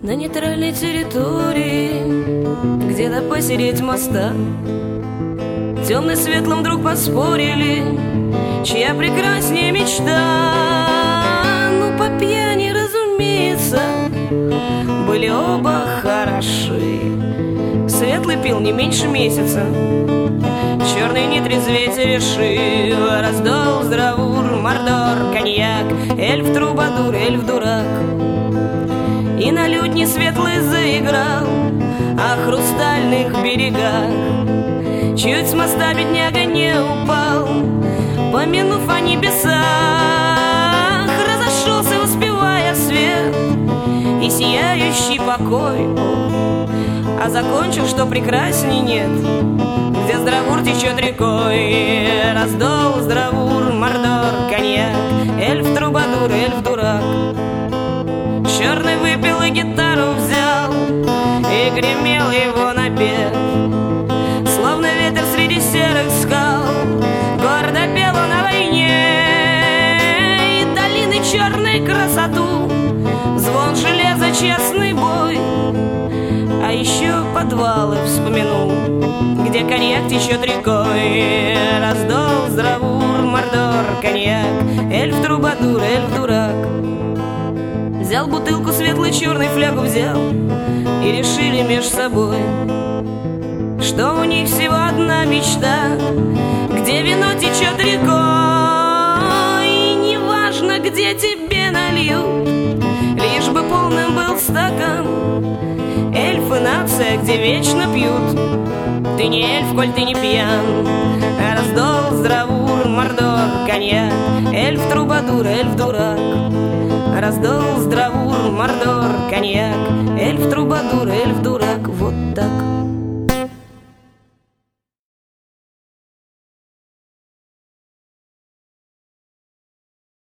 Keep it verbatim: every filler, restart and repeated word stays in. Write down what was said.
На нейтральной территории, где-то посередь моста, темно-светлым вдруг поспорили, чья прекраснее мечта. Ну, по пьяни, разумеется, были оба хороши. Светлый пил не меньше месяца, черный не трезветь решил. Раздол, здравур, мордор, коньяк, эльф, трубадур, эльф, дурак. И на лютне светлый заиграл о хрустальных берегах. Чуть с моста бедняга не упал, помянув о небесах. Разошелся, воспевая свет и сияющий покой, а закончил, что прекрасней нет, где здравур течет рекой. Раздол, здравур, мордор, коньяк, эльф, трубадур, эльф, дурак. Черный выпил и гитару взял, и гремел его напев, словно ветер среди серых скал. Гордо пел он о войне и долины черной красоту, звон железа, честный бой. А еще подвалы вспомянул, где коньяк течет рекой. Раздол, здравур, мордор, коньяк, эльф, трубадур, эльф, дурак. Взял бутылку светлой, черной флягу взял, и решили меж собой, что у них всего одна мечта, где вино течет рекой. И неважно, где тебе нальют, лишь бы полным был стакан. Эльфы — нация, где вечно пьют, ты не эльф, коль ты не пьян. Раздол, здравур, мордор, коньяк, эльф, трубадур, эльф, дурак. Раздол, здравур, мордор, коньяк, эльф, трубадур, эльф, дурак.